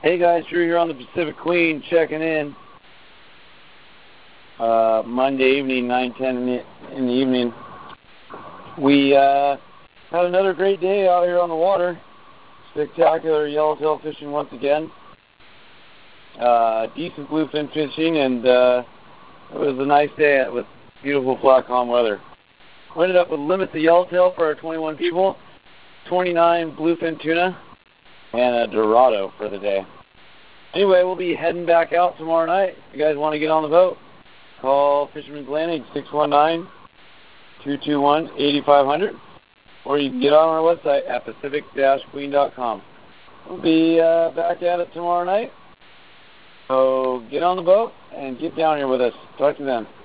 Hey guys, Drew here on the Pacific Queen, checking in. Monday evening, 9:10 in the evening. We had another great day out here on the water. Spectacular yellowtail fishing once again. Decent bluefin fishing, and it was a nice day with beautiful flat calm weather. We ended up with limit the yellowtail for our 21 people, 29 bluefin tuna, and a Dorado for the day. Anyway, we'll be heading back out tomorrow night. If you guys want to get on the boat, call Fisherman's Landing 619-221-8500, or you can get on our website at pacific-queen.com. We'll be back at it tomorrow night. So get on the boat and get down here with us. Talk to them.